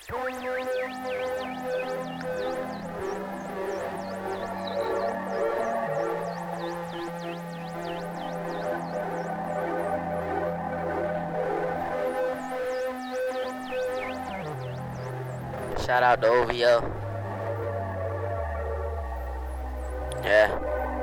Shout out to OVO. Yeah.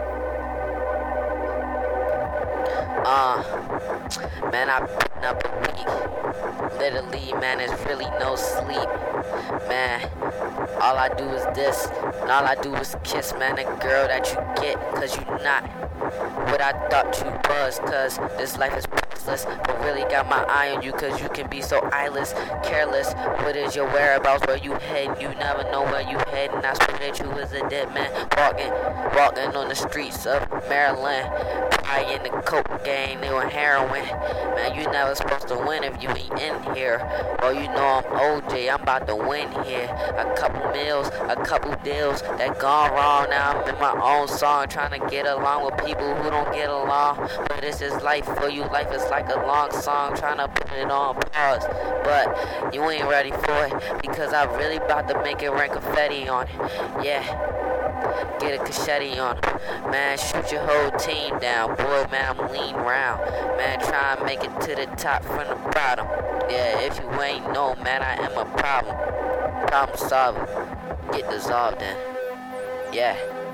Man, I've been up a week. Literally, man, it's really no sleep. Man, all I do is this, and all I do is kiss, man, the girl that you get, cause you not what I thought you was, cause this life is priceless, but really got my eye on you, cause you can be so eyeless, careless. What is your whereabouts, where you head? You never know where you head, and I swear that you was a dead man, walking on the streets of Maryland, probably in the coke gang, doing heroin. Man, you never supposed to win if you ain't in here. Well, you know I'm OJ, I'm about to win here. A couple meals, a couple deals that gone wrong. Now I'm in my own song, trying to get along with people who don't get along. But this is life for you. Life is like a long song, trying to put it on pause. But you ain't ready for it, because I really about to make it rain confetti on it. Yeah. Get a cachete on him. Man, shoot your whole team down. Boy, man, I'm lean round. Man, try and make it to the top from the bottom. Yeah, if you ain't know, man, I am a problem. Problem solver. Get dissolved in. Yeah.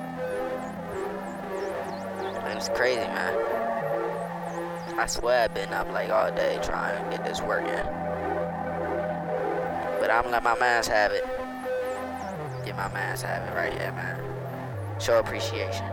Man, it's crazy, man. I swear I've been up like all day trying to get this work in. But I'm gonna let my mans have it. Get my mans have it right here, man. Show appreciation.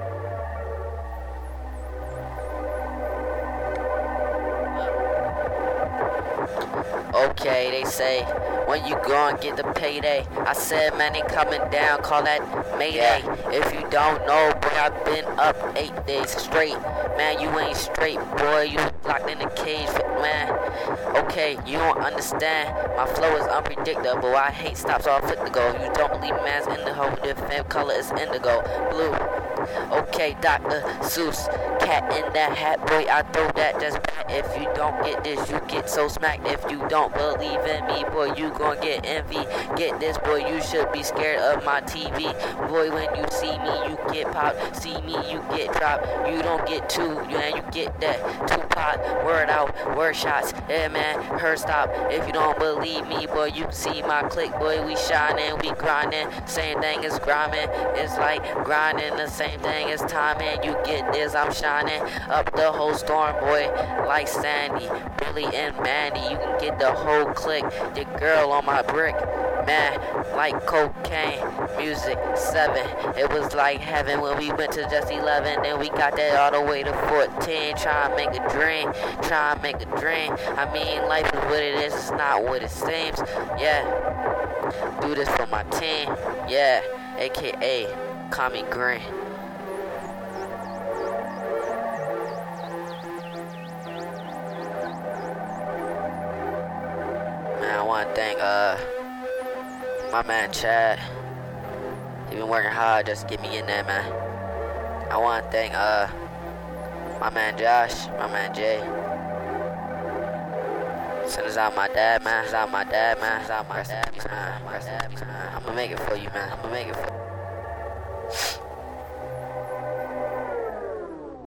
Okay, they say, when you gon' get the payday? I said, man, they coming down, call that Mayday. If you don't know, boy, I've been up 8 days straight. Man, you ain't straight, boy, you locked in a cage, man. Okay, you don't understand, my flow is unpredictable. I hate stops, all flip to go. You don't believe man's in the hole, the fam color is indigo, blue. Okay, Dr. Seuss, cat in that hat, boy, I throw that just back. If you don't get this, you get so smacked. If you don't believe in me, boy, you gon' get envy. Get this, boy, you should be scared of my TV. Boy, when you see me, you get popped. See me, you get dropped. You don't get two, and you get that two-pot. Word out, word shots. Yeah, man, her stop. If you don't believe me, boy, you see my click, boy, we shining, we grinding. Same thing as grinding. It's like grinding, the same thing as timing. You get this, I'm shining up the whole storm, boy, like Sandy, Billy and Mandy. You can get the whole click. Your girl on my brick, man, like cocaine. Music 7, it was like heaven when we went to just 11. Then we got that all the way to 14. Try and make a dream, try and make a dream. I mean, life is what it is, it's not what it seems. Yeah, do this for my team. Yeah, aka call me Green. I want to thank my man Chad. He been working hard just to get me in there, man. I want to thank my man Josh, my man Jay. Send us out my dad, man. Send out my dad, man. Send out my dad, man. I'm gonna make it for you, man. I'm gonna make it for you.